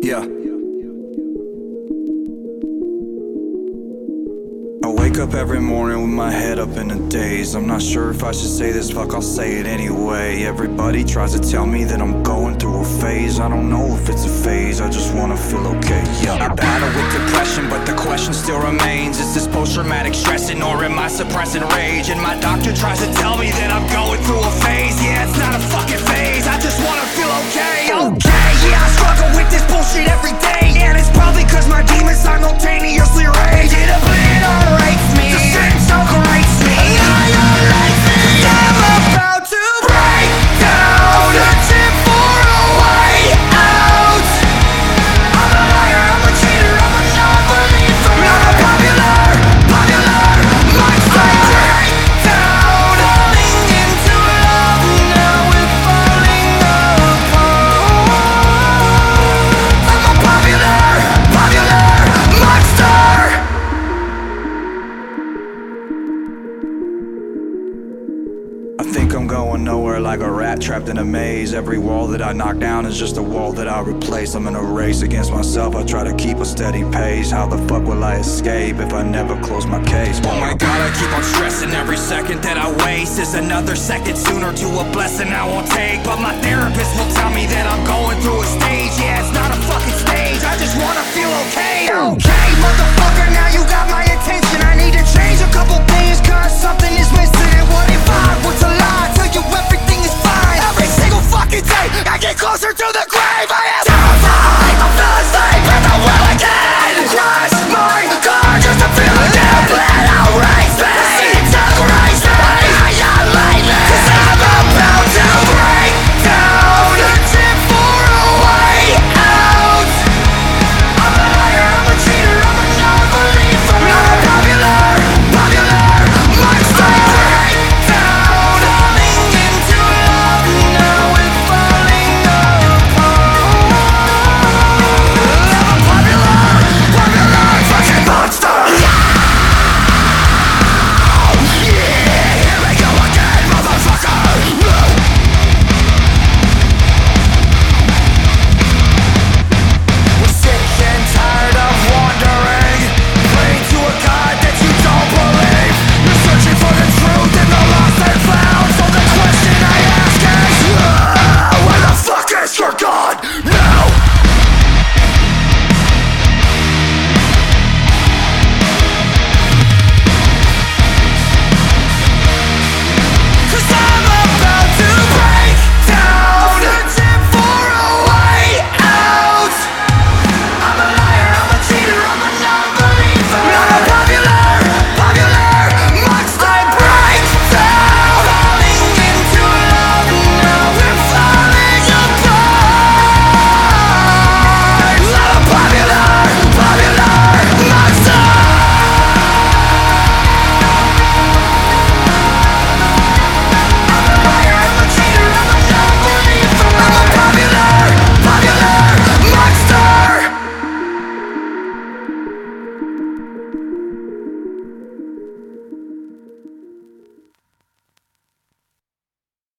Yeah. I wake up every morning with my head up in a daze. I'm not sure if I should say this, fuck, I'll say it anyway. Everybody tries to tell me that I'm going through a phase. I don't know if it's a phase, I just wanna feel okay, yeah. I battle with depression, but the question still remains. Is this post-traumatic stressing, or am I suppressing rage? And my doctor tries to tell me that I'm going through a phase. Yeah, it's not a fucking phase, I just wanna feel okay, okay. Yeah, I struggle with this bullshit every day, and it's probably cause my demons simultaneously rage. It obliterates me, the sentence overrates me, annihilates me. I'm about to break down, searching for a way out. I'm a liar, I'm a cheater, I'm a non-believer. I'm a popular monster. Break down, falling into love, now we're falling apart. I'm a popular monster. I think I'm going nowhere, like a rat trapped in a maze. Every wall that I knock down is just a wall that I replace. I'm in a race against myself, I try to keep a steady pace. How the fuck will I escape if I never close my case? Oh my god, I keep on stressing. Every second that I waste is another second sooner to a blessing I won't take. But my therapist will tell me that I'm going through a stage.